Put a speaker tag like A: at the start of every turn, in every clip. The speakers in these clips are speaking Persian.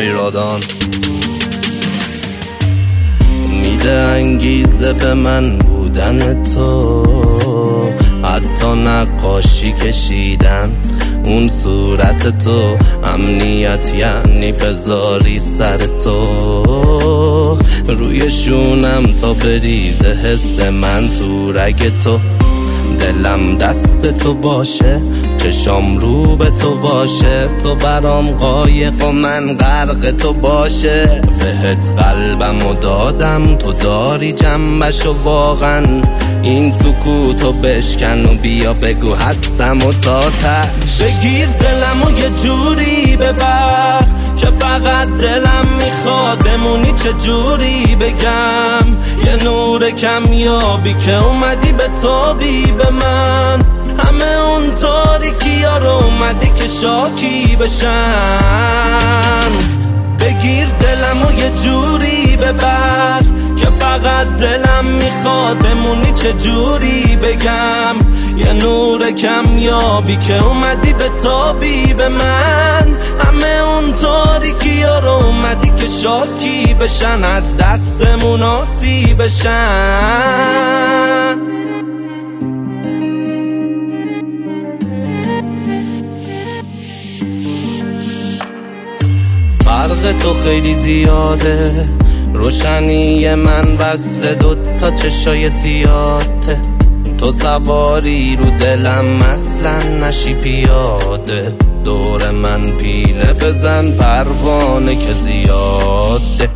A: ایرادان میده انگیزه به من بودن تو، حتی نقاشی کشیدن اون صورت تو. امنیت یعنی بذاری سر تو روی شونم تا بریزه حس من تو رگ تو. دلم دست تو باشه، چشام رو به تو باشه، تو برام قایق و من غرق تو باشه. بهت قلبمو دادم، تو داری جنبشو واقعا. این سکوتو بشکن و بیا بگو هستم و تا تش. بگیر دلمو یه جوری ببر که فقط دلم میخواد بمونی. چه جوری بگم یه نور کمیابی که اومدی به تابی به من. همه اون تاریکی ها رو اومدی که شاکی بشن. بگیر دلمو یه جوری ببر که فقط دلم میخواد بمونی. چه جوری بگم یه نور کمیابی که اومدی به تابی به من. همه اون تاریکی ها رو اومدی که شاکی بشن، از دستمون آسی بشن. فرق تو خیلی زیاده، روشنی من وصل دوتا چشای سیاته. تو سواری رو دلم اصلا نشی پیاده. دور من پیله بزن پروانه که زیاده.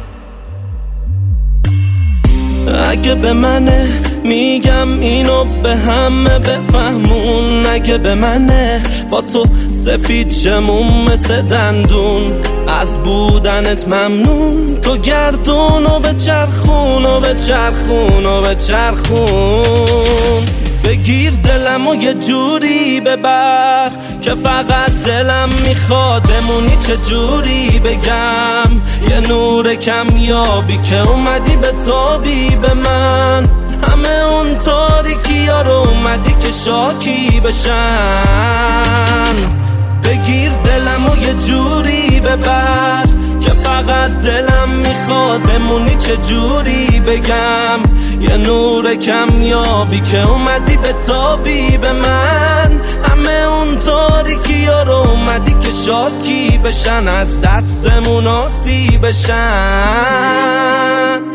A: اگه به منه میگم اینو به همه بفهمون. اگه به منه با تو سفید شمون مثل دندون. از بودنت ممنون، تو گردون و بچرخون و بچرخون و بچرخون. بگیر دلمو یه جوری ببر که فقط دلم میخواد بمونی. چه جوری بگم یه نور کمیابی که اومدی به تابی به من. همه اون تاریکی ها رو اومدی که شاکی بشن. بگیر دلمو یه جوری ببر که فقط دلم میخواد بمونی. چه جوری بگم یه نور کمیابی که اومدی به تابی به من. همه اون تاریکی ها رو اومدی که شاکی بشن، از دستمون آسی بشن.